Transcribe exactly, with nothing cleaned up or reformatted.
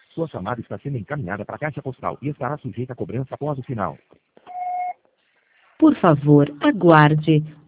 Sua chamada está sendo encaminhada para a caixa postal e estará sujeita a cobrança após o sinal. Por favor, aguarde.